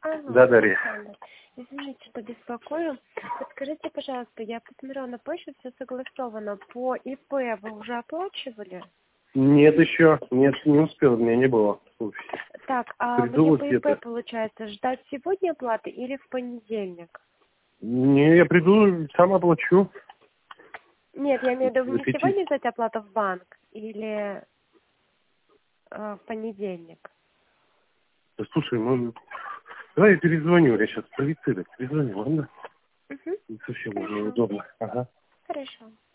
Алло, Да, Дарья. Александр. Извините, что беспокою. Подскажите, пожалуйста, я посмотрела на почту, все согласовано. По ИП вы уже оплачивали? Нет еще. Нет, не успел, у меня не было. Так, а Приду мне вот по где-то. ИП, получается, ждать сегодня оплаты или в понедельник? Не, я приду, сам оплачу. Нет, я имею в виду, До не 5. сегодня сдать оплату в банк или в понедельник? Да слушай, ну, давай я перезвоню, я сейчас в полиции, так перезвоню, ладно? Угу. Не совсем уже Хорошо. удобно. Ага. Хорошо.